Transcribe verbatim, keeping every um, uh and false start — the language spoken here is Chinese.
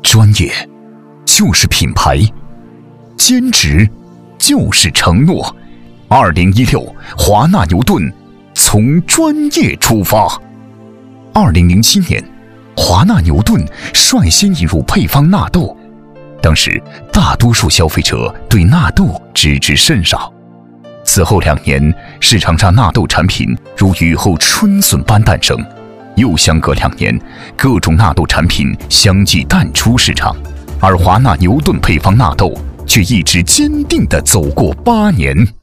专业就是品牌，坚持就是承诺。二零一六，华纳牛顿从专业出发。二零零七年，华纳牛顿率先引入配方纳豆，当时大多数消费者对纳豆知之甚少。此后两年，市场上纳豆产品如雨后春笋般诞生，又相隔两年，各种纳豆产品相继淡出市场，而华纳牛顿配方纳豆却一直坚定地走过八年。